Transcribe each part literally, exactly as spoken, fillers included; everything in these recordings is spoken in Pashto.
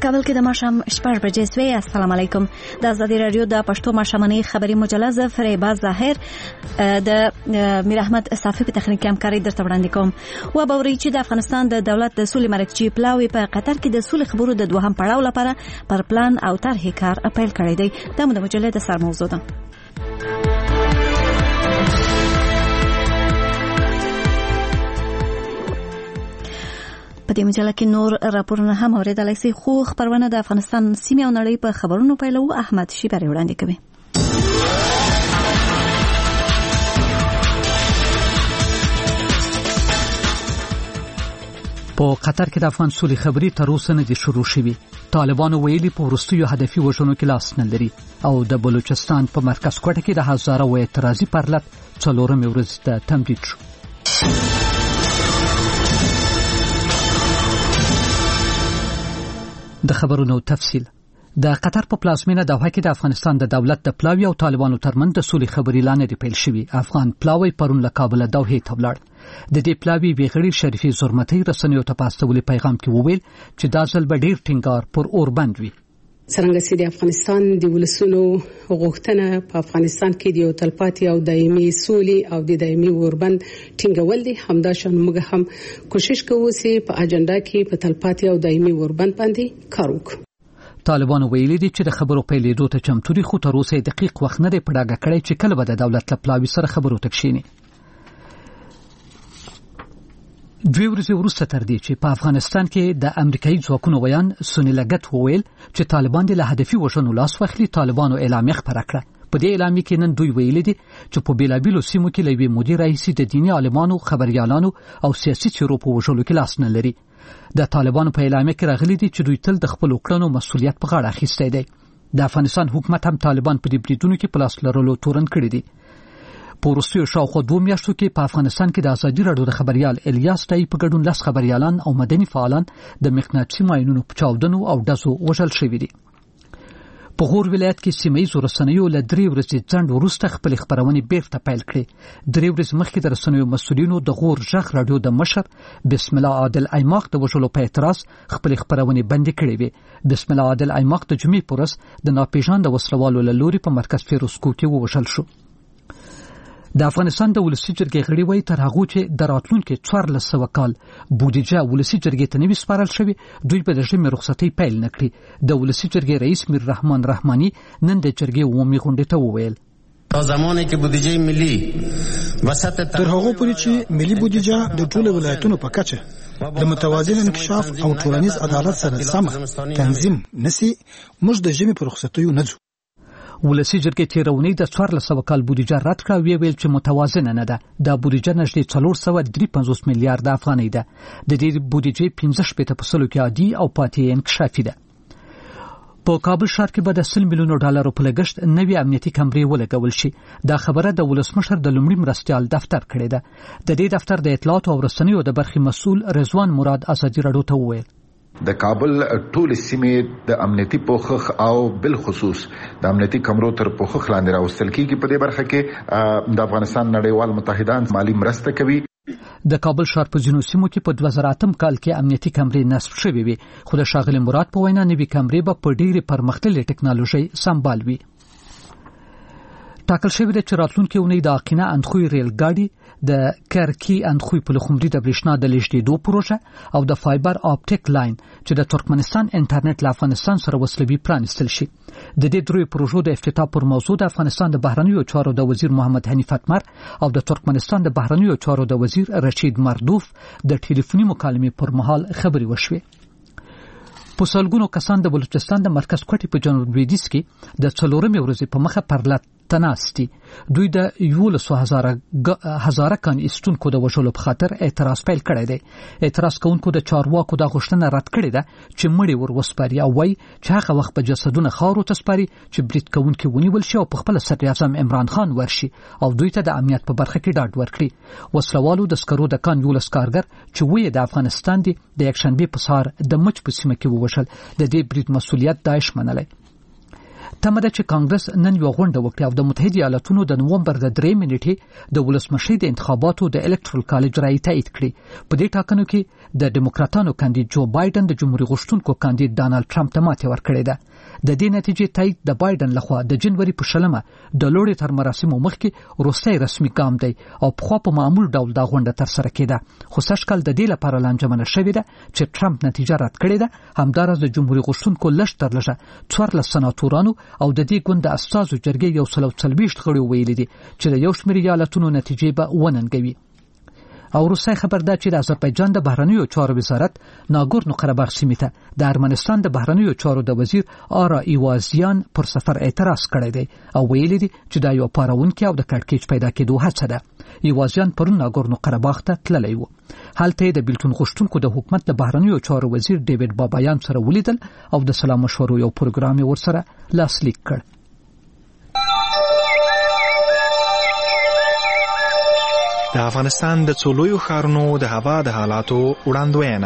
کابل کې د ماښام شپږ بجې سوې. السلام علیکم. د ازادي رادیو د پښتو ماښامنۍ خبري مجله ز فریبا ظاهر د میر احمد صافي په تخنیکي همکاري درته وړاندې کوم. و به وري چې د افغانستان د دولت د سولې مرکزي پلاوی په قطر کې د سولې خبرو د دوهم پړاو لپاره پر پلان او طرحې کار پیل کړی دی. دا مو د مجلې د سر موضوع ده. په دې مجله کې نور راپورونه هم اوریدلای شئ، خو خبرونه د افغانستان سیمې او نړۍ په خبرونو پیلو. احمد شیبری وړاندې کوي. په قطر کې د افغان سولې خبري تر اوسه نه دي شروع شوي. طالبانو ویلي په وروستیو هدفي وژنو کې لاس نه لري او د بلوچستان په مرکز کوټه کې د هزاره و اعتراضي پرلط څلورمې ورځ ته تمدید شو. د خبرونو تفصیل. د قطر په پلازمینه دوحه کې د افغانستان د دولت د پلاوی او طالبانو ترمنځ د سولې خبري لاندې پیل شوې. افغان پلاوی پرون له کابل دوحه ته ولاړ. د دې پلاوی بیغړي شریفي زرمتي رسنیو ته پاستولې پیغام کې وویل چې دا ځل به ډیر ټینګار پر اور بند وي. څنګه چې د افغانستان د ولسونو غوښتنه په افغانستان کې د تلپاتې او دایمي سولې او د دایمي اوربند ټینګول دي، همدا شان موږ هم کوشش کوو چې په اجنډا کې په تلپاتې او دایمي اوربند باندې کار وکړو. طالبانو ویلي دي چې د خبرو پیلېدو ته چمتو دي، خو تر اوسه دقیق وخت نه دی په ډاګه کړی چې کله به د دولت له پلاوي سره خبرو ته کښیني. دوی ورځې وروسته تر دې چې په افغانستان کې د امریکایي ځواکونو ویان سونی لګت وویل چې طالبان د له هدفي وژنو لاس واخلي. طالبانو اعلامیه خپره کړه. په دې اعلامیه کې نن دوی ویلي دي چې په بیلابیلو سیمو کې لوی مدیر رئیس د دیني عالمانو، خبريالانو او سیاسي چارو په وژلو کې لاس نه لري. د طالبانو په اعلامیه کې راغلي دي چې دوی تل د خپل کړنو مسؤلیت په غاړه اخیستی دی. د افغانستان حکومت هم طالبان په دې بریدونو کې پلاس لرلو تورن کړی دي. په وروستیو شاوخوا دوه میاشتو کې په افغانستان کې د ازادي راډیو د خبريال الیاس ټای په ګډون لس خبريالان او مدني فعالان د مقناطیسي ماینونو په چاودنو او ډزو وژل شوي دي. په غور ولایت کې سیمه‌ییزو رسنیو له درې ورځې ځنډ وروسته خپل خبرونه بیرته پیل کړې. درې ورځې مخکې د رسنیو مسؤلینو د غور ژغ راډیو د مشر بسم الله عادل ایماق د وژلو په اعتراض خپل خبرونه بند کړې وې. بسم الله عادل ایماق د جمعې پر ورځ د ناپېژاند وسلوالو له لوري په مرکز فیروزکو کې ووژل شو. د افغانستان د ولسی جرګې غړي وایي تر هغه چې د راتلونکو څوارلس سوه کال بودیجه ولسی جرګې ته نوي سپارل شوی، دوی په دغه رخصتۍ پیل نکړي. د ولسی جرګې رئیس میر رحمان رحماني نن د جرګې عمومي غونډې ته وویل تا زمانه کې بودیجه ملي وسط تر هغه پورې چې ملي بودیجه د ټولو ولایتونو په کچه د متوازن انکشاف او ټولنیز عدالت سره سم تنظیم نسی موږ د ژمي په رخصتیو نه ځو. ولسی جرګې تیرونی د څوارلس سوه کال بودیجه رد کړه، ویل چې متوازن نه ده. د بودیجه نږدې څلور سوه درې پنځوس میلیارډ افغانۍ ده. د دې بودیجه پنځه شپېته په سلو کې عادي او پاتې انکشافي ده. په کابل ښار کې به د سل میلیونو ډالرو په لګښت نوې امنیتي کمرې ولګول شي. دا خبره د ولسمشر د لومړي مرستیال دفتر کړې ده. د دې دفتر د اطلاعات او رسنیو د برخې مسؤل رضوان مراد ازادي راډیو ته وویل د کابل ټول سیمې د امنیتي پوښښ او بل خصوص د امنیتي کمرو تر پوښښ لاندې راوستل کیږي. په دې برخه کې د افغانستان نړیوال متحدان مالی مرسته کوي. د کابل ښار په ځینو سیمو کې په دوه زره اتم کال کې امنیتي کمرې نصب شوې وي، خو د ښاغلي مراد په وینا نوې کمرې به په ډېرې پرمختللې ټکنالوژي سمبال وي. ټاکل شوی دی چې راتلونکي اونۍ د اقینه اندخوی ریل ګاډي، د کرکی اندخوی پلخمري د برېښنا د لېږدېدو پروژه او د فایبر آپټیک لاین چې د ترکمنستان انټرنیټ له افغانستان سره وصلوي پرانستل شي. د دې درې پروژو د افتتاح پر موضوع د افغانستان د بهرنیو چارو د وزیر محمد حنیف اتمر او د ترکمنستان د بهرنیو چارو د وزیر رشید مردوف د ټلیفوني مکالمې پر مهال خبري وشوي. په سلګونو کسان د بلوچستان د مرکز کوټې په جنوب لویدیځ کې د څلورمې ورځې په مخه پرلط تناستي. دوی د یولسو هزاره هزاره کان استونکو د وژلو په خاطر اعتراض پیل کړی دی. اعتراض کوونکو د چارواکو د غوښتنه رد کړې ده چې مړي ور وسپاري او وایي چې هغه وخت په جسدونه خاورو ته سپاري چې برید کوونکي ونیول شي او په خپل صدر اعظم عمران خان ورشي او دوی ته د امنیت په برخه کې ډاډ ورکړي. وسلوالو د سکرو د کان یولس کارګر چې وې د افغانستان دی د یکشنبه په سهار د مچ په سیمه کې ووژل. د دې برید مسؤلیت داعش منلی. تمه ده چې کانګرس نن یو غونډه وکړي او د متحده ایالاتونو د نومبر د درې نیټې د ولسمشي د انتخاباتو د الکترال کالج رای تایید کړي. په دې ټاکنو کې د ډیموکراتانو کاندید جو بایدن د جمهوریت غوښتونکو کاندید ډانلډ ټرمپ ته ماتې ورکړې ده. د دې نتیجې تایید د بایدن لخوا د جنوري په شلمه د لوړې تر مراسمو مخکې وروستی رسمي ګام دی او پخوا په معمول ډول دا غونډه ترسره کېده، خو سږ کال د دې لپاره لانجمنه شوې ده چې ټرمپ نتیجه رد کړې ده. همداراز د جمهوریت غوښتونکو لږ تر لږه څوارلس سناتورانو او د دې ګوند د استازو جرګې یو سل او څلوېښت غړي ویلي دي چې د یو شمېر ایالتونو نتیجې به وننګوي. او روسي خبر ده چې د آذربایجان د بهرنیو چارو وزارت ناګورنو قرهباغ سیمې ته د ارمنستان د بهرنیو چارو د وزیر آرا ایوازیان پر سفر اعتراض کړی دی او ویلي دي چې دا یو پارونکي او د کړکېچ پیدا کېدو هڅه ده. ایوازیان پرون ناګورنو قرهباغ ته تللی و. هلته د بیلتون غوښتونکو د حکومت د بهرنیو چارو وزیر ډیوډ بابایان سره ولیدل او د سلام مشورو یو پروګرام ورسره لاسلیک کړ. د افغانستان د څلورو ښارونو د هوا د حالاتو وړاندوینه.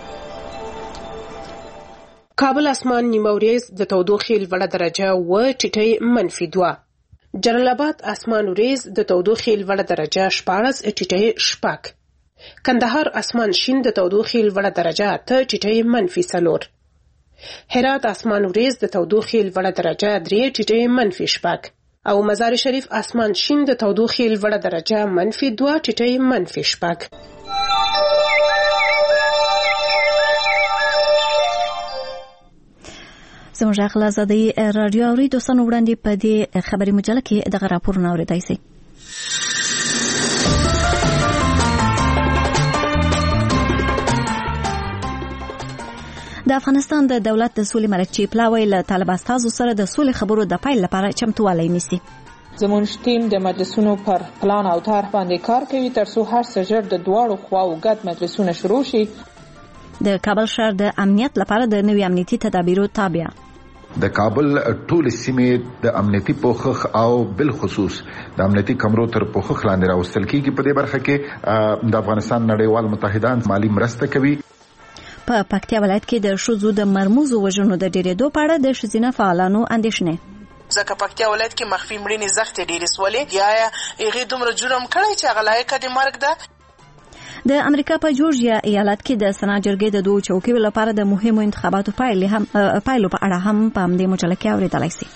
کابل اسمان نیمه ورځ د تودوخې لوړه درجه و ټیټۍ منفي دوه. جلال آباد اسمان ورځ د تودوخې لوړه درجه شپاړس ټیټۍ شپږ. کندهار اسمان شین د تودوخې لوړه درجه اته ټیټۍ منفي څلور. هرات اسمان ورځ د تودوخې لوړه درجه درې ټیټۍ منفي شپږ. او مزار شریف اسمان شین د تودوخې لوړه درجه منفي دوه ټیټۍ منفي شپږ. زموږ غږ له آزادۍ راډیو اوري دوستانو وړاندې په دې خبري مجله کې دغه راپورونه اورېدای شئ. د افغانستان د دولت د سولې مرکزي پلاوی له طالب استازو سره د سولې خبرو د پیل لپاره چمتووالی نیسي. زموږ ټیم د مجلسونو پر پلان او طرح باندې کار کوي ترڅو هر څه ژر د دواړو خواو ګډ مجلسونه شروع شي. د کابل ښار د امنیت لپاره د نوي امنیتي تدابیرو تابع. د کابل ټول سیمې د امنیتي پوښښ او بل خصوص د امنیتي کمرو تر پوښښ لاندې راوستل کیږي. په دې برخه کې د افغانستان نړیوال متحدان مالی مرسته کوي. په پکتیا ولایت کې د شوزو د مرموزو وژنو د ډیرېدو په اړه د ښځینه فعالانو اندېښنې. ځکه پکتیا ولایت کې مخفي مړینې زښتې ډېرې سولې یا هغې دومره جرم کړی چې هغه لایقه د مرګ ده. د امریکا په جورجیا ایالت کې د سنا جرګې د دوه چوکیو لپاره د مهمو انتخاباتو پایلې هم پایلو په اړه هم په همدې مجله کې اورېدلای شئ.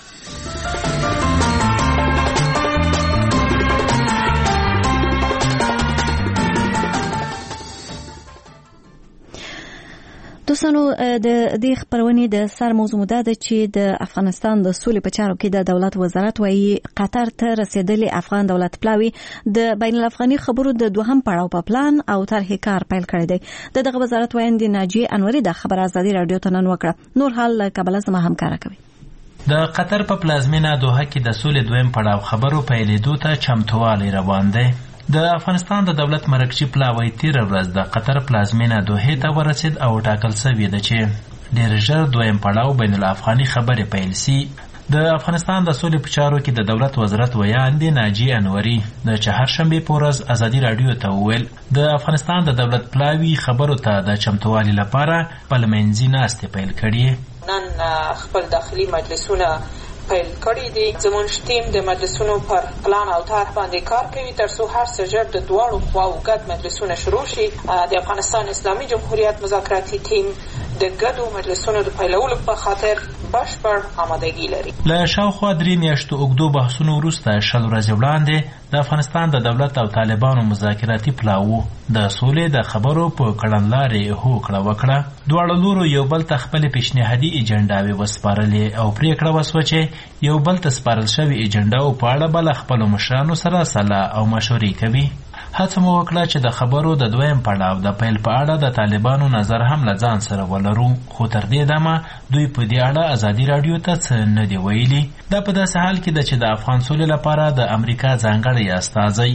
دوستانو د دې خبرونې د سر موضوع ده چې د افغانستان د سولې په چارو کې د دولت وزارت وايي قطر ته رسیدلي افغان دولت پلاوی د بین الافغاني خبرو د دوهم پړاو په پلان او طرح کار پیل کړی دی. د دغه وزارت وایي ناجیه انوري د خبر ازادي رادیو ته نن وکړه. نور حال کابل زما همکار کوي. د قطر په پلازمینه دوحه کې د سولې دویم پړاو خبرو پیلېدو ته چمتووالی روان دی. د افغانستان د دولت مرکزي پلاوی تیر ورځ د قطر پلازمینه دوحې ته ورسید او ټاکل شوی دی چې ډېر ژر دویم پړاو بین الافغاني خبرې پیل سي. د افغانستان د سولې په چارو کې د دولت وزارت ویاندې ناجیه انوري د چهارشنبې په ورځ ازادي راډیو ته وویل د افغانستان د دولت پلاوی خبرو ته د چمتووالي لپاره پارلماني ناستې پیل کړي. نن خپل داخلي مجلسونه پیل کړی دي. زموږ ټیم د مجلسونو پر پلان او طرح باندې کار کوي ترڅو هر څه ژر د دواړو خواو ګډ مجلسونه شروع شي. د افغانستان اسلامي جمهوریت مذاکراتي ټیم د ګډو مجلسونو د پیلولو په خاطر بشپړ آمادګي لري. له شاوخوا درې میاشتو اوږدو بحثونو وروسته شل ورځې وړاندې د افغانستان د دولت او طالبانو مذاکراتي پلاو د سولې د خبرو په کړنلارې هوکړه وکړه. دواړو لورو یو بل ته خپلې پیشنهادي ایجنډاوې وسپارلې او پریکړه وسوه چې یو بل ته سپارل شوې ایجنډاو په اړه به له خپلو مشرانو سره سلا او مشورې کوي. هڅه مو وکړه چې د خبرو د دویم پړاو د پیل په اړه د طالبانو نظر هم له ځان سره ولرو، خو تر دې دمه دوی په دې اړه ازادي راډیو ته څه نه دي ویلي. دا په داسې حال کې ده چې د افغان سولې لپاره د امریکا ځانګړی استازی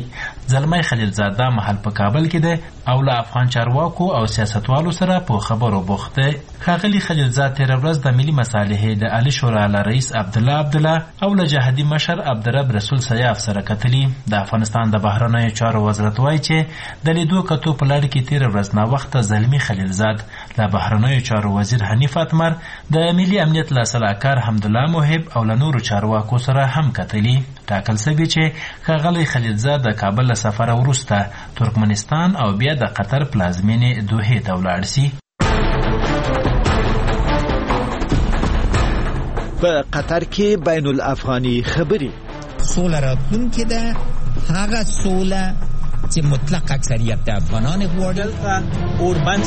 زلمی خلیلزاد دا محل په کابل کې دی او له افغان چارواکو او سیاستوالو سره په خبرو بوخت دی. ښاغلي خلیلزاد تېره ورځ د ملي مصالحې د عالي شورا له رئیس عبدالله عبدالله او له جهادي مشر عبدالرب رسول سیاف سره کتلي. د افغانستان د بهرنیو چارو وزارت وایي چې د لیدو کتو په لړ کې تېره ورځ ناوخته زلمي خلیلزاد له بهرنیو چارو وزیر حنیف اتمر د ملي امنیت له سلاکار حمدالله محب او له نورو چارواکو سره هم کتلي. ټاکل شوي چې ښاغلی خلیلزاد د کابل له سفره وروسته ترکمنستان او بیا د قطر پلازمینې دوحې ته ولاړ سي. په قطر کې بین الافغاني خبرې سوله راتلونکې ده، هغه سوله چې مطلق اکثریت د افغانان غواړي. اوربند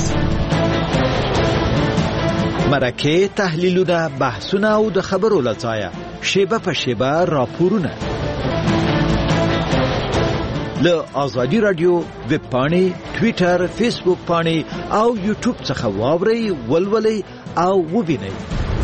مرکه تحلیلونه، بحثونه او د خبرو له ځایه شیبه په شیبه راپورونه له آزادي رادیو ویب پاڼې، ټویټر، فیسبوک پاڼې او یوټیوب څخه واورئ، ولولئ او ووینئ.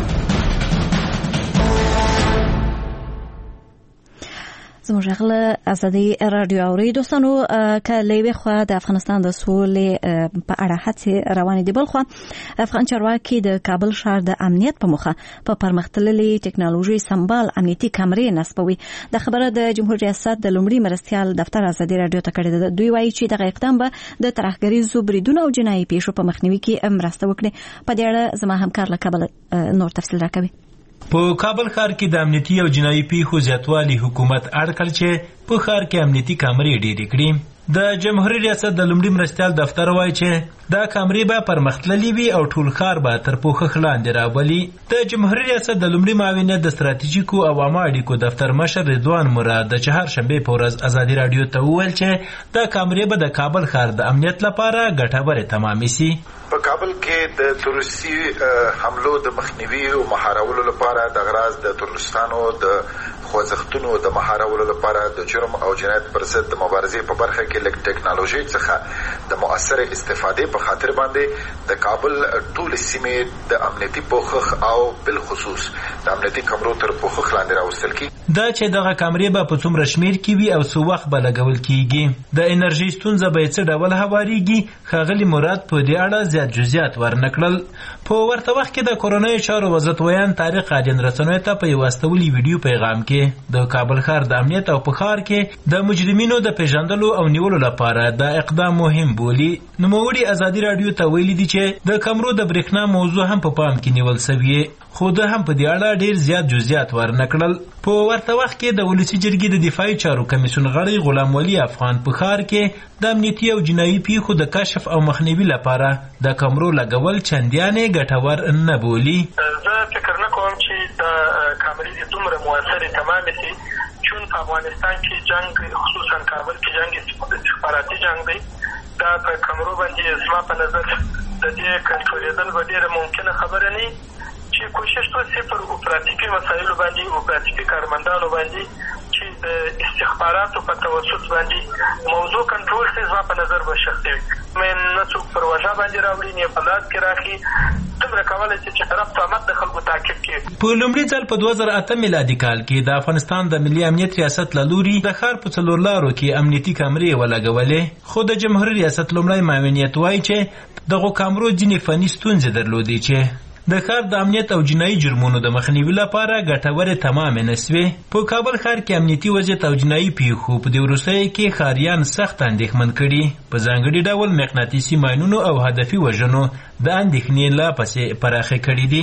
زموږ غله ازادي رادیو اوري دوستانو که لیوي خو د افغانستان د سولې په اړه هڅې روانې دي، بل خو افغان چارواکي د کابل ښار د امنیت په مخه په پرمختللي ټکنالوژي سمبال امنیتي کمرې نصبوي. د خبره د جمهوریت ریاست د لومړي مرستیال دفتر ازادي رادیو ته کړې ده. دوی وایي چې دغه اقدام به د ترهګریزو بریدونو او جنایي پیښو په مخنیوي کې مرسته وکړي. په دې اړه زما همکار له کابل نور تفصیل راکوي. په کابل ښار کې د امنیتي او جنایي پیښو زیاتوالي حکومت اړ کړ چې په ښار کې امنیتي کامرې ډېرې کړي. د جمهوریت ریاست د لومړي مرستیال دفتر وایي چې دا کامرې به پرمختللي وي او ټول ښار به تر پوښښ لاندې راولي. د جمهوریت ریاست د لومړي معاونیت د ستراتیژیکو او عامه اړیکو دفتر مشر رضوان مراد د چهارشنبې په ورځ ازادي رادیو ته وویل چې دا کامرې به د کابل ښار د امنیت لپاره ګټورې تمامې سي. په کابل کې د تروریستي حملو د مخنیوي او مهارولو لپاره د غراض د تروریستانو د خوځښتونو د مهارولو لپاره د جرم او جنایت پر ضد د مبارزې په برخه کې لږ ټکنالوژي څخه د مؤثره استفادې په خاطر باندې د کابل ټول سیمې د امنیتي پوښښ او بالخصوص د امنیتي کمرو تر پوښښ لاندې راوستل کیږي. دا چې دغه کامرې به په څومره شمیر کې وي او څو وخت به لګول کیږي، د انرژي ستونزه به څه ډول هواريږي، ښاغلي مراد په دې اړه زیات جزئیات ورنکړل. په ورته وخت کې د کورونایي چارو وزارت ویان طارق عادین رسنیو ته په یو استولي ویډیو پیغام کې د کابل ښار د امنیت او په ښار کې د مجرمینو د پیژندلو او نیولو لپاره دا اقدام مهم بولي. نوموړي ازادي رادیو ته ویلي دي چې د کمرو د برېښنا موضوع هم په پام کې نیول شوې، خو ده هم په دې اړه ډېر زیات جزئیات ورنکړل. په ورته وخت کې د ولسي جرګې د دفاعي چارو کمیسیون غړی غلام ولی افغان په ښار کې د امنیتي او جنایي پیښو د کشف او مخنیوي لپاره د کمرو لګول چندیانې ګټور نه بولي. زه فکر نه کوم چې د کامرې دومره مؤثرې تمامې شي، چون په افغانستان کې جنگ خصوصا کابل کې جنگ استخباراتي جنگ دی. دا په کمرو باندې زما په نظر د دې کنټرولېدل به ډېره ممکنه خبره نه چې کوشش وشي پر اپراتیفي مسایلو باندې اپراتیفي کارمندانو باندې چې د استخباراتو په توسط باندې موضوع کنټرول شي. زما په نظر به شخصي من نه څوک پر وجه باندې راوړي نه په لاس کې راخي څومره کولی شي چې طرف تامت د خلکو تعقیب کړي. په لومړي ځل په دوه زره اته میلادي کال کې د افغانستان د ملي امنیت ریاست له لوري د ښار په څلور لارو کې امنیتي کامرې ولګولې، خو د جمهوریت ریاست لومړی معاونیت وایي چې دغو کامرو ځینې فني ستونزې درلودې چې د ښار د امنیت او جنایي جرمونو د مخنیوي لپاره ګټورې تمامې نه سوې. په کابل ښار کې امنیتي وضعیت او جنایي پیښو په دې وروستیو کې ښاریان سخت اندېښمن کړي. په ځانګړي ډول مقناطیسي ماینونو او هدفي وژنو د اندېښنې لا پسې پراخې کړي دي.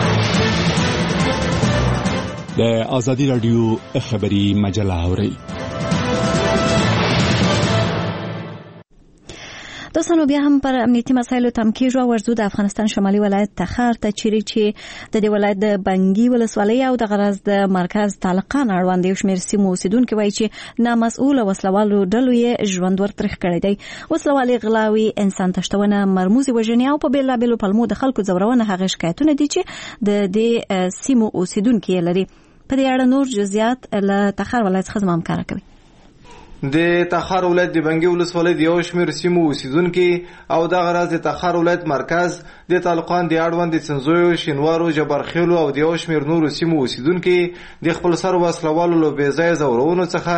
د ازادي رادیو خبري مجله اورئ. دوستانو بیا هم پر امنیتي مسایلو تم کیږو. ورزو د افغانستان شمالي ولایت تخار ته چیرې چې د دې ولایت د بنګي ولسوالۍ او د غرض د مرکز تعلقان اړوند یو شمېر سیمو اوسیدونکي وایي چې نامسؤله وسلوالو ډلو یې ژوند ورترخ کړی دی. وسلوالې غلاوي، انسان تښتونه، مرموزې وژنې او په بېلابېلو پلمو د خلکو ځورونه هغه شکایتونه دي چې د دې سیمو اوسیدونکي یې لري. په دې اړه نور جزئیات له تخار ولایت څخه زما همکاره کوي. د تخار ولایت د بنګي ولسوالۍ د یو شمېر سیمو اوسیدونکي او دغه راز د تخار ولایت مرکز د تعلقان د اړوند د څنځویو، شینوارو، جبرخیلو او د یو شمېر نورو سیمو اوسیدونکي د خپل سر وسلوالو له بې ځایه ځورونو څخه په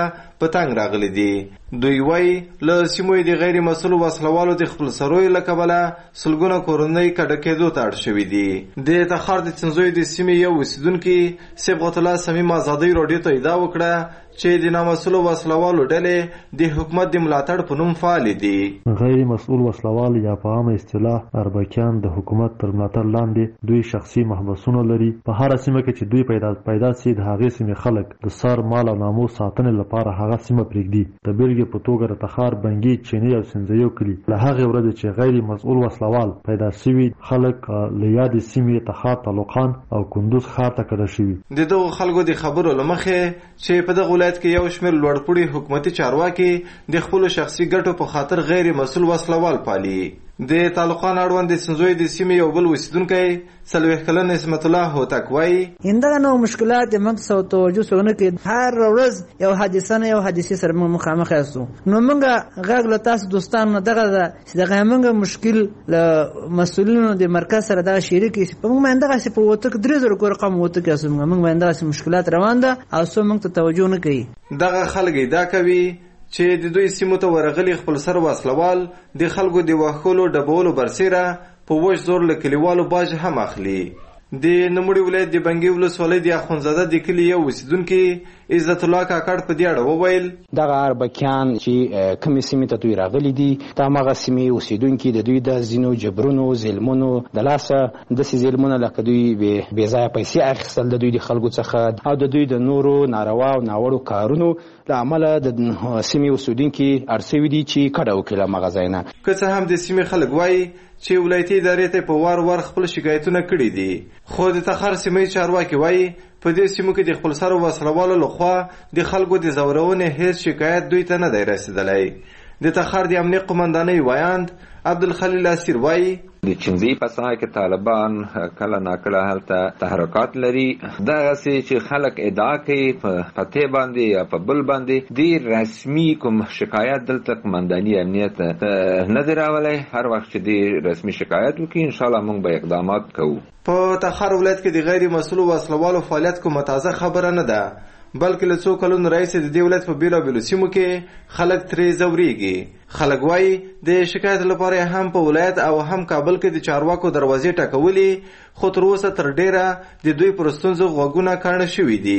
په تنګ راغلي دي. دوی وایي له سیمو د غیر مسؤلو وسلوالو د خپل سروي له کبله سلګونه کورنۍ کډه کېدو ته اړ شوي دي. د تخار د څنځوي د سیمې یو اوسیدونکي صبغت الله صمیم ازادۍ راډیو ته ادعا وکړه چې د نامسؤلو وسلوالو ډلې د حکومت د ملاتړ په نوم فعال دي. غیر مسؤل وسلوال یا په عامه اصطلاح اربکیان د حکومت تر ملاتړ لاندې دوی شخصي محبسونه لري. په هر سیمه کې چې دوی پیدا پیدا سي د هغې سیمې خلک د سر مال او ناموس ساتنې لپاره هغه سیمه پرېږدي. د بیلګې په توګه د تخار، بنګي، چینی او سنځیو کلي له هغې ورځې چې غیر مسؤل وسلوال پیدا شوي خلک له یادې سیمې تخار، طالقان او کندوز ښار ته کډه شوي. د دغو خلکو د خبرو له مخې چې په دغه ولایت کې یو شمېر لوړپوړي حکومتي چارواکي د خپلو شخصي ګټو په خاطر غیر مسؤل وسلوال پالي. د طالقان اړوند د څنځوي د سیمې یو بل اوسیدونکی څلوېښت کلن اسمت الله هوتک وایي همدغه نوع مشکلات موږ څه توجه څونه کوي. هر ورځ یو حادثه نه یو حادثې سره موږ مخامخ یاستو. نو موږ غږ له تاسو دوستانو دغه ده چې دغه موږ مشکل له مسؤلینو د مرکز سره دغه شریک شي. په موږ باندې دغسې په وتک درې زره کور رقم وتک یاستو. موږ باندې دغسې مشکلات روان ده او څو موږ ته توجه نه کوي. دغه خلک ادعا کوي چې د دوی سیمو ته ورغلي خپل سر وسلوال د خلکو د وښولو ډبولو برسیره په وچ زور له کلیوالو باج هم اخلي. د نوموړي ولایت د بنګي ولسوالۍ د اخونزاده د کلي یو اوسیدونکي عزت الله کاکړ په دې اړه وویل دغه اربکیان چې کومې سیمې ته دوی راغلي دي دا هماغه سیمې اوسیدونکي د دوی د ځینو جبرونو ظلمونو د لاسه داسې ظلمونه لکه دوی بې ځایه پیسې اخیستل د دوی د خلکو څخه او د دوی د نورو ناروا او ناوړو کارونو له امله د سیمې اوسیدونکي اړ سوي دي چې کډه وکړي له هماغه ځای نه. که څه هم د سیمې خلک وایي چې ولایتي ادارې ته په وار وار خپل شکایتونه کړي دي، خو د تخار سیمې چارواکي وایي په دې سیمو کې د خپل سر وسلوالو لخوا د خلکو د ځورونې هیڅ شکایت دوی ته نه دی رسېدلی. د تخار د امنیت قمندانۍ وایاند عبدالخلیل اسیر وایي د چنځي په ساحه کې طالبان کله ناکله هلته تحرکات لري. دغسې چې خلک ادعا کوي په فتح باندې یا په بل باندې د رسمي کوم شکایت دلته قمنداني امنیت نه دی راولی. هر وخت چې د رسمي شکایت وکړي انشاءالله موږ به اقدامات کوو. په تخار ولایت کې د غیر مسؤلو وسلوالو فعالیت کومه تازه خبره نه ده، بلکې له څو کلونو راهیسې د دې ولایت په بېلابېلو سیمو کې خلک ترې ځورېږي. خلک وایي د شکایت لپاره هم په ولایت او هم کابل کې د چارواکو دروازې ټکولې، خو تر اوسه تر ډېره د دوی پر ستونزو غوږونه کاڼه شوي دي.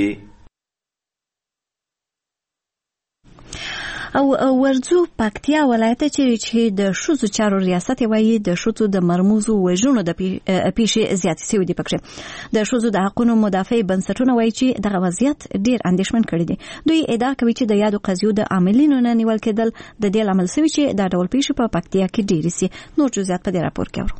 او ورځو پکتیا ولایت چې د ښځو چارو ریاست وایي د ښځو د مرموزو وژنو د پیښې زیاتې شوي دي. پکې د ښځو د حقونو مدافع بنسټونه وایي چې دغه وضعیت ډېر اندېښمن کړی دی. دوی ادعا کوي چې د یادو قضیو د عاملینو نه نیول کېدل د دې لامل شوي چې دا ډول پیښې په پکتیا کې ډېرې سي. نور جزئیات په دې راپور کې اورو.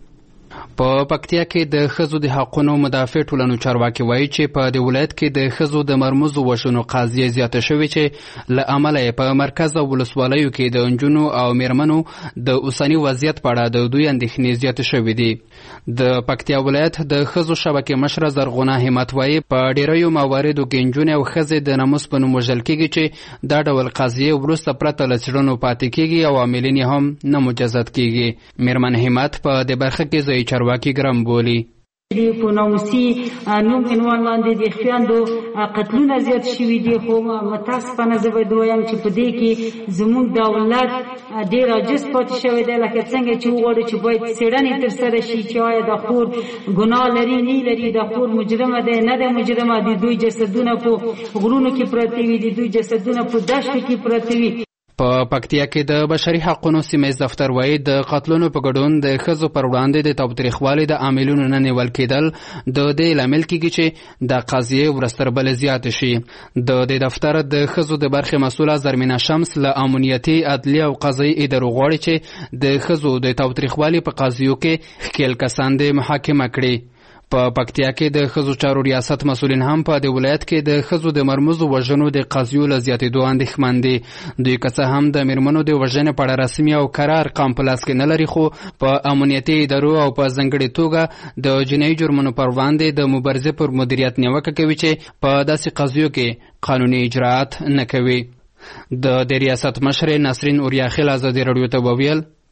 په پکتیا کې د ښځو د حقونو مدافع ټولنو چارواکي وایي چې په دې ولایت کې د ښځو د مرموزو وژنو قضیې زیاته شوې چې له امله یې په مرکز او ولسوالیو کې د نجونو او میرمنو د اوسني وضعیت په اړه د دوی اندېښنې زیاتې شوې دي. د پکتیا ولایت د ښځو شبکې مشره زرغونه همت وایي په ډېریو مواردو کې نجونې او ښځې د ناموس په نوم وژل کېږي چې دا ډول قضیې وروسته پرته له څېړنو پاتې کېږي او عاملین یې هم نه مجازات کېږي. میرمن همت په دې برخه کې ځایي چارواکي ګرم بولي. په ناموسي نوم عنوان لاندې د خویندو قتلونه زیات شوي دي، خو متاسفانه زه باید ووایم چې په دې کې زموږ دولت ډېر عاجز پاتې شوی دی. لکه څنګه چې وغواړو چې باید څېړنې ترسره شي چې آیا دا خور ګناه لري نه لري، دا خور مجرمه دی نه ده مجرمه، د دوی جسدونه په غرونو کې پراته وي، د دوی جسدونه په دښتو کې پراته وي. په پکتیا کې د بشري حقونو سیمه دفتر وایي د قتلونو په ګډون د ښځو پر وړاندې د تاوتریخوالي د عاملونو نه نیول کېدل د دې لامل کېږي چې د قضیې ورستربلې زیاتې شي. د دې دفتر د ښځو د برخې مسؤله زرمینه شمس له امنیتي عدلي او قضایي ادارو غواړي چې د ښځو د تاوتریخوالي په قضیو کې ښکېل کسان د محاکمه کړي. په پکتیا کې د ښځو چارو ریاست مسؤلین هم په دې ولایت کې د ښځو د مرموزو وژنو د قضیو له زیاتېدو اندېښمن دي. دوی که څه هم د میرمنو د وژنې په اړه رسمي او کره ارقام په لاس کې نه لري، خو په امنیتي ادارو او په ځانګړې توګه د جنایي جرمونو پر وړاندې د مبارزې پر مدیریت نیوکه کوي چې په داسې قضیو کې قانوني اجراعات نه کوي. د دې ریاست مشر نسرین اوریا خیل ازادي راډیو ته وویل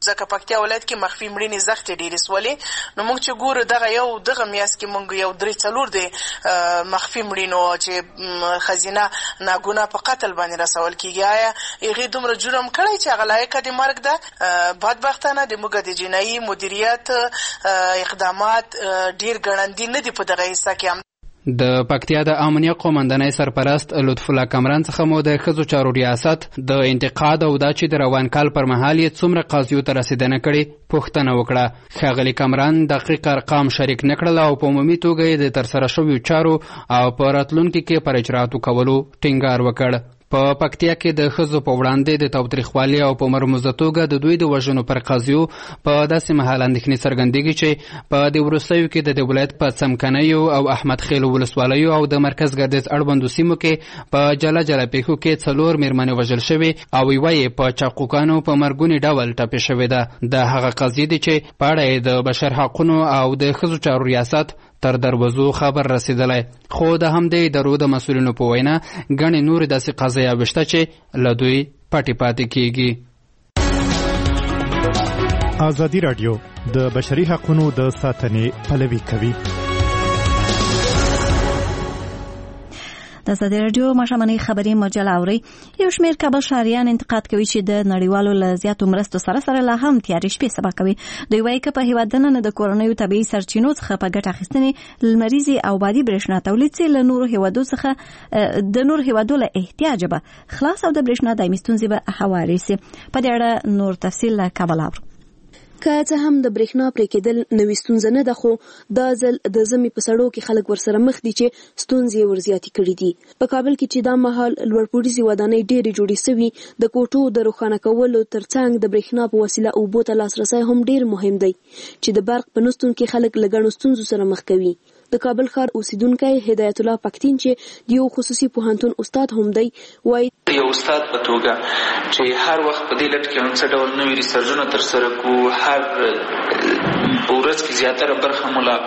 ځکه پکتیا ولایت کې مخفي مړینې زښتې ډېرې سولې. نو موږ چې ګورو دغه یو دغه میاشت کې موږ یو درې څلور د مخفي مړینو چې ښځینه ناګونه په قتل باندې رسول کېږي، آیا هغې دومره جرم کړی چې هغه لایقه د مرګ ده؟ بدبختانه د موږ د جنایي مدیریت اقدامات ډېر ګړندي نه دي په دغه حصه کې. د پکتیا د امنیه قومندانۍ سرپرست لطف الله کمران څخه مو د ښځو چارو ریاست د انتقاد او دا چې د روان کال پر مهال یې څومره قاضیو ته رسېدنه کړې پوښتنه وکړه. ښاغلي کمران دقیق ارقام شریک نه کړل او په عمومي توګه یې د ترسره شویو چارو او په راتلونکي کې پر اجراتو کولو ټینګار وکړ. په پکتیا کې د ښځو په وړاندې د تاوتریخوالي او په مرموزه توګه د دوی د وژنو پر قاضیو په داسې مهال اندېښنې څرګندېږي چې په دې وروستیو کې د دې ولایت په څمکنیو او احمد خیلو ولسوالیو او د مرکز ګردیز اړوندو سیمو کې په جلا جلا پیښو کې څلور میرمنې وژل شوې او یوه یې په چاقوکانو په مرګوني ډول ټپې شوې ده. د هغه قضیې دي چې په اړه یې د بشر حقونو او د ښځو چارو ریاست تر دروازو خبر رسیدلی، خو د همدې ادارو د مسؤلینو په وینا ګڼې نورې داسې قضایاوې شته چې له دوی پټې پاتې کیږي. ازادي راډیو د بشري حقونو د ساتنې پلوي کوي. د ازادي راډیو ماښامنۍ خبري مجله اوري. یو شمېر کابل ښاریان انتقاد کوي چې د نړیوالو له زیاتو مرستو سره سره لا هم تیارې شپې سبا کوي. دوی وایي که په هېواد دننه د کورنیو طبیعي سرچینو څخه په ګټه اخیستنې لمریزې او بادي برېښنا تولید سي، له نورو هېوادو څخه د نورو هېوادو له احتیاجه به خلاص او د برېښنا دایمي ستونزې به هوارې سي. په دې اړه نور تفصیل له کابل اورو. که څه هم د برېښنا پرې کېدل نوې ستونزه نه ده، خو دا ځل د ژمي په سړو کې خلک ورسره مخ دي چې ستونزې ورزیاتې کړي دي. په کابل کې چې دا مهال لوړپوړیزې ودانۍ ډېرې جوړې سوي، د کوټو د روښانه کولو ترڅنګ د برېښنا په وسیله اوبو ته لاسرسی هم ډېر مهم دی چې د برق په نشتون کې خلک له ګڼو ستونزو سره مخ کوي. د کابل ښار اوسیدونکی هدایت الله پکتین چې د یو خصوصي پوهنتون استاد هم دی، وایي یو استاد په توګه چې هر وخت په دې لټ کې هم څه ډول نوي ریسرچونه ترسره کړو. هر په ورځ کې زیاتره برخه مولا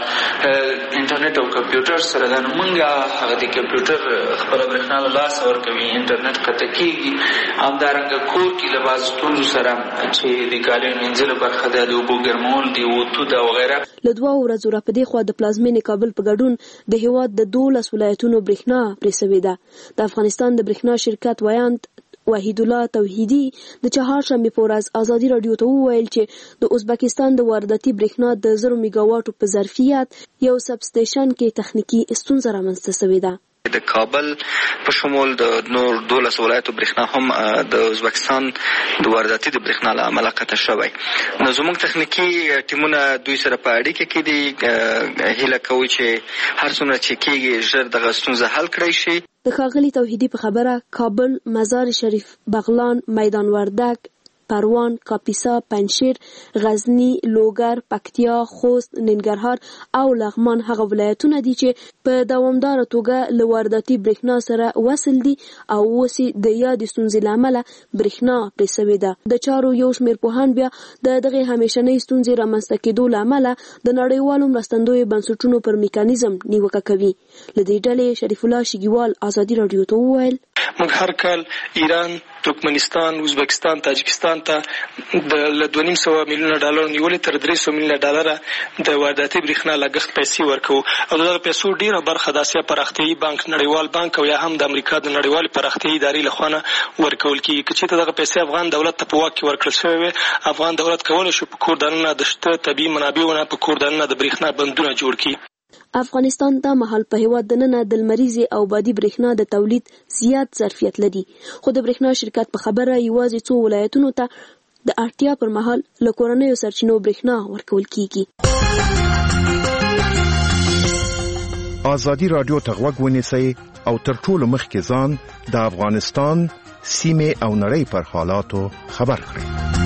انټرنیټ او کمپیوټر سره ده. نو موږ هغه د کمپیوټر خپله برېښنا له لاسه ورکوي، انټرنیټ قطع کېږي. همدارنګه کور کې له بعضو ستونزو سره چې د کالیو مینځلو برخه ده، د اوبو ګرمول، د اوتو ده وغیره. له دوه ورځو راپدې خوا د پلازمینې کابل په ګډون د هېواد د دولس ولایتونو برېښنا پرې سوې ده. د افغانستان د برېښنا شرکت ویاند وحید الله توحیدي د چهارشنبې په ورځ ازادي راډیو ته وویل چې د ازبکستان د وارداتي برېښنا د زرو میګاواټو په ظرفیت یو سب سټیشن کې تخنیکی ستونزه رامنځته شوې ده. د کابل په شمول د نور دولس ولایتو برېښنا هم د ازبکستان د وارداتي د برېښنا له امله قطع شوی. نو زموږ تخنیکي ټیمونه دوی سره په اړیکه کې دي، هیله کوي چې هر څومره چې کېږي ژر دغه ستونزه حل کړی شي. د ښاغلي توحیدي په خبره کابل، مزار شریف، بغلان، میدان وردک، پروان، کاپیسا، پنجشیر، غزنی، لوګر، پکتیا، خوست، ننګرهار او لغمان هغه ولایتونه دي چې په دوامداره توګه له وارداتي برېښنا سره وصل دي او اوس د یادې ستونزې له امله برېښنا پرې سوې ده. د چارو یو شمېر پوهان بیا د دغې همیشنۍ ستونزې رامنځته کېدو له امله د نړیوالو مرستندویو بنسټونو پر میکانیزم نیوکه کوي. له دې ډلې شریف الله شګیوال ازادي راډیو ته وویل موږ هر کال ایران، ترکمنستان، ازبکستان، تاجکستان ته د له دوه نیم سوه میلیونه ډالر نیولې تر درې سوه میلیونه ډالره د وارداتي برېښنا لګښت پیسې ورکوو او د دغه پیسو ډېره برخه د اسیا پراختیایي بانک، نړیوال بانک او یا هم د امریکا د نړیوالې پراختیایي ادارې له خوا نه ورکول کېږي. که چېرته دغه پیسې افغان دولت ته په واک کې ورکړل شوې وې، افغان دولت کولی شو په کور دننه د شته طبیعي منابعو نه په کور دننه د برېښنا بندونه جوړ کړي. افغانستان دا مهال په هېواد دننه د لمریزې او بادي برېښنا د تولید زیات ظرفیت لري، خو د برېښنا شرکت په خبره یوازې څو ولایتونو ته د اړتیا پر مهال له کورنیو سرچینو برېښنا ورکول کیږي. ازادي راډیو ته غوږ ونیسئ او تر ټولو مخکې ځان د افغانستان سیمې او نړۍ پر حالاتو خبر کړئ.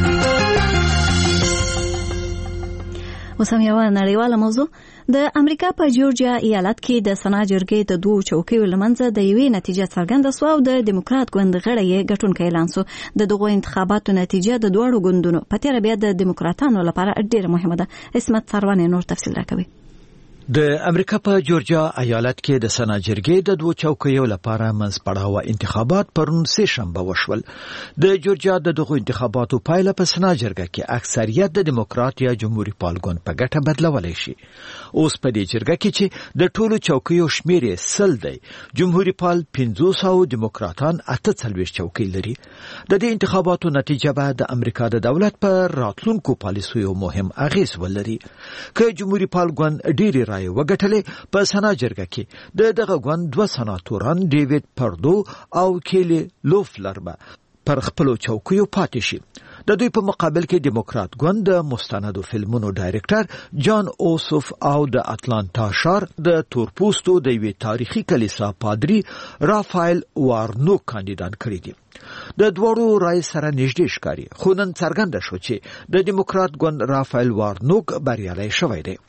اوس هم یوه نړیواله موضوع. د امریکا په جورجیا ایالت کې د سنا جرګې د دوو چوکیو لمنځه د یوې نتیجه څرګنده سوه او د دیموکرات ګوند غړی یې ګټونکی اعلان سو. د دغو انتخاباتو نتیجه د دواړو ګوندونو په تېره بیا د دیموکراتانو لپاره ډېره مهمه ده. اسمت سروانې نور تفصیل راکوي. د امریکا په جورجیا ایالت کې د سنا جرګې د دوه چوکیو لپاره منځپړاوه انتخابات پرون سه شنبه وشول. د جورجیا د دغو انتخاباتو پایله په سنا جرګه کې اکثریت د دیموکرات یا جمهوریت پالګون په ګټه بدلولای شي. اوس په دې جرګه کې چې د ټولو چوکیو شمیر یې سل دی، جمهوریت پال پنځوس او دیموکراتان اته څلوېښت چوکۍ لري. د دې انتخاباتو نتیجه به د امریکا د دولت پر راتلونکو پالیسیو مهم اغیز ولري. که جمهوریت پالګون ډېری رای وګټلې، په سنا جرګه کې د دغه ګوند دوه سناتوران ډیوډ پردو او کیلی لوفلر به پر خپلو چوکیو پاتې شي. د دوی په مقابل کې دیموکرات ګوند د مستندو فلمونو ډایرکټر جان اوسوف او د اتلانتا ښار د تورپوستو د یوې تاریخي کلیسا پادری رافایل وارنوک کاندیدان کړي دي. د دواړو رای سره نږدې ښکاري، خو نن څرګنده شو چې د دیموکرات ګوند رافایل وارنوک بریالی شوی دی.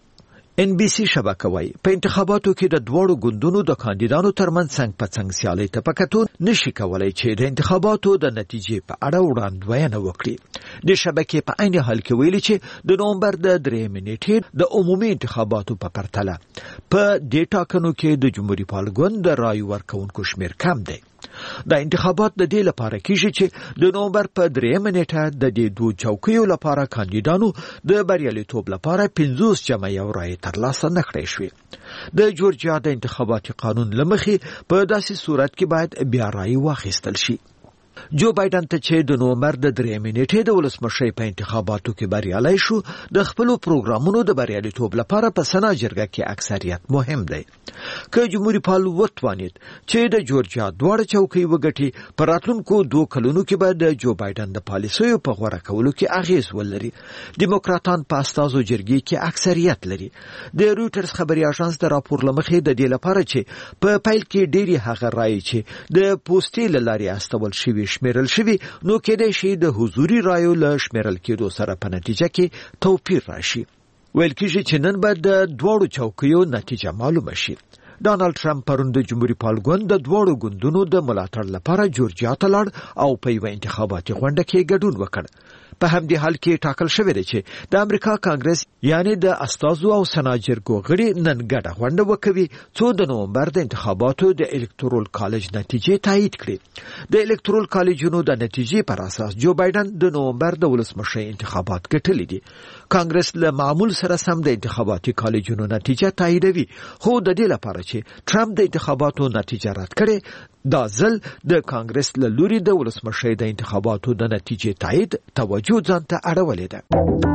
ان بي سي شبکه وایي په انتخاباتو کې د دواړو ګوندونو د کاندیدانو ترمنځ څنګ په څنګ سیالۍ ته په کتو نشي کولای چې د انتخاباتو د نتیجې په اړه وړاندوینه وکړي. د شبکې په عین حال کې ویلي چې د نومبر د درېیمې نیټې د عمومي انتخاباتو په پرتله په دې ټاکنو کې د جمهوریت پال ګوند د رای ورکوونکو شمیر کم دی. دا انتخابات د دې لپاره کیږي چې د نومبر په درېیمه نیټه د دې دوه چوکیو لپاره کاندیدانو د بریالیتوب لپاره پنځوس جمع یو رای ترلاسه نه کړی شوې. د جورجیا د انتخاباتي قانون له مخې په داسې صورت کې باید بیا رای واخیستل شي. جو بایدن ته چې د نومبر د درېیمې نیټې د ولسمشۍ په انتخاباتو کې بریالی شو، د خپلو پروګرامونو د بریالیتوب لپاره په سنا جرګه کې اکثریت مهم دی. که جمهوریت پال وتوانید چې د جورجیا دواړه چوکۍ وګټي، په راتلونکو دوه کلونو کې به د جو بایدن د پالیسیو په غوره کولو کې اغیز ولري. دیموکراتان په استازو جرګې کې اکثریت لري. د رویټرز خبري اژانس د راپور له مخې د دې لپاره چې په پیل کې ډېری هغه رایې چې د پوستې له لارې استول شوي شمیرل شوي، نو کېدای شي د حضوري رایو له شمیرل کېدو سره په نتیجه کې توپیر راشي. ویل کېږي چې نن به د دواړو چوکیو نتیجه معلومه شي. ډانلډ ټرمپ پرون د جمهوریت پال ګوند د دواړو ګوندونو د ملاتړ لپاره جورجیا ته لاړ او په یوه انتخاباتي غونډه کې ګډون وکړ. په همدې حال کې ټاکل شوی دی چې د امریکا کانګرس یعنی د استازو او سنا جرګو غړي نن ګډه غونډه وکوي څو د نومبر د انتخاباتو د الکتورال کالج نتیجې تایید کړي. د الکتورال کالجونو د نتیجې پر اساس جو بایدن د نومبر د ولسمشۍ انتخابات ګټلي دي. کانګرس له معمول سره سم د انتخاباتي کالجونو نتیجه تاییدوي، خو د دې لپاره چې ټرمپ د انتخاباتو نتیجه رد کړي، دا ځل د کانګرس له لوري د ولسمشۍ د انتخاباتو د نتیجې تایید توجه ځان ته اړولې ده.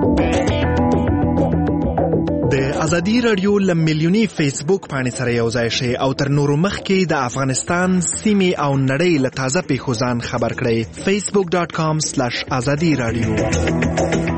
د ازادي رادیو له میلیوني فیسبوک پاڼې سره یو ځای شئ او تر نورو مخکې د افغانستان سیمې او نړۍ له تازه پیښو ځان خبر کړئ. فیسبوک ډاټ کام سلاش ازادي رادیو.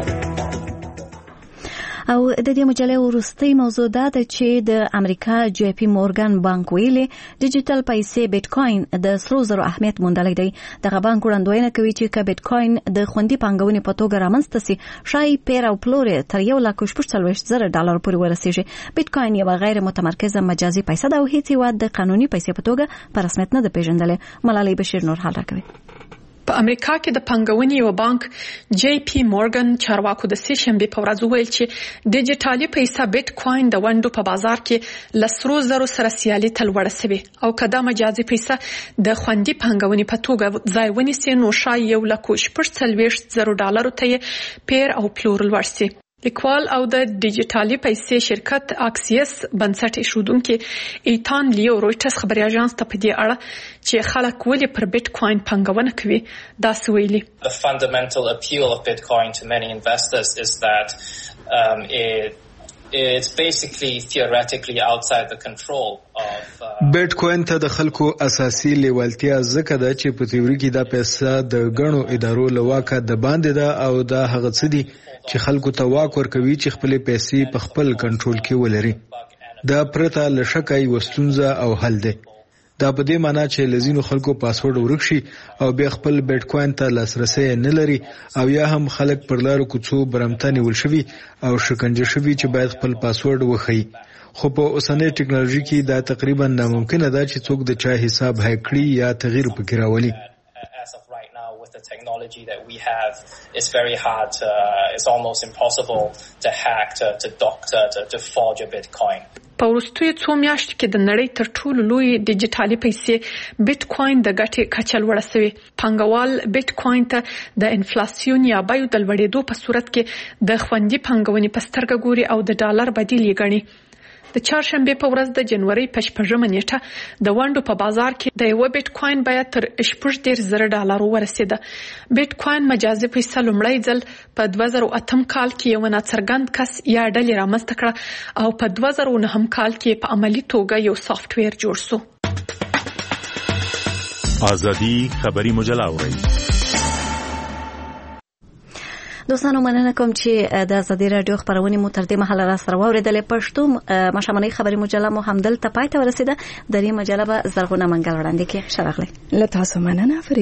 او د دې مجلې وروستۍ موضوع دا ده چې د امریکا جی پی مورګان بانک ویلي ډیجیټل پیسې بیت کوین د سرو زرو اهمیت موندلی دی. دغه بانک وړاندوینه کوي چې که بیت کوین د خوندي پانګونې په توګه رامنځته سي، شاید پیر او پلور تر یو لک شپږ څلوېښت زره ډالر پورې ورسیږي. بیت کوین یوه غیر متمرکزه مجازي پیسه ده او هیڅ هیواد د قانوني پیسې په توګه په رسمیت نه ده پیژندلې. ملالۍ بشیر نور حال راکوي. په امریکا کې د پنګونې یو بانک جی پی مورګان چارواکو د سه شنبې په ورځ وویل چې ډیجیټالي پیسه بیت کوین د ونډو په بازار کې له سرو زرو سره سیالي ته لوړه شوې او که دا مجازي پیسه د خوندي پنګونې په توګه ځای ونیسي، نو شاید یو لک شپږ څلوېښت زره ډالرو ته یې پیر او پلور لوړ شي. لیکوال او د ډیجیټالي پیسې شرکت اکسیس بنسټ ایښودونکي ایتان لیو رویټرز خبري اژانس ته په دې اړه چې خلک ولې پر بیت کوین پنګونه کوي داسې ویلي. The fundamental appeal of Bitcoin to many investors is that um, it it's basically theoretically outside the control of بیت کوین ته د خلکو اساسي لیوالتیا ځکه ده چې په تیوري کې دا پیسې د غنو ادارو لواکه د باندې ده او دا هغه څه دي چې خلکو ته واک ورکوي چې خپل پیسې په خپل کنټرول کې ولري. دا پرته له شکه یو ستونزه او حل دی. دا په دې معنی چې لزینو خلکو پاسورډ ورک شي او بیا خپل بیت کوین ته لاسرسي نه لري، او یا هم خلک پر لارو کوڅو برمته نیول شوي او شکنجه شوي چې باید خپل پاسورډ وښیي. خو په اوسنۍ ټکنالوژي کې دا تقریبا ناممکنه ده چې څوک د چا حساب هیک کړي یا تغییر پکې راولي. the technology that we have, it's very hard to, uh, it's almost impossible to hack, to, to doctor, to, to forge a Bitcoin. په وروستیو څو میاشتو کې د نړۍ تر ټولو لوی ډیجیټالي پیسې بیت کوین د ګټې کچه لوړه شوې. پانګوال بیت کوین ته د انفلاسیون یا بیو د لوړېدو په صورت کې د خوندي پانګونې په سترګه ګوري او د ډالر بدیل یې ګڼي. د چهارشنبه په ورځ د جنوري په شپږمه نیټه د وانډو په بازار کې د یو بیت کوین بیه تر شپږ دېرش زره ډالرو ورسېده. بیت کوین مجازي پیسه لومړی ځل په دوه زره اتم کال کې یو ناڅرګند کس یا ډلې رامنځته کړه او په دوه زره نهم کال کې په عملی توګه یو سافټویر جوړ شو. آزادی خبری مجله اورئ. دوستانو مننه کوم چې د ازادي رادیو خبرونه مو تر دې مهاله را سره واوریدلې. پښتو مشامنۍ خبري مجله مو هم دلته پای ته ورسیده. د دې مجله به زرغونه منګل وړاندې کې شرغله. له تاسو مننه.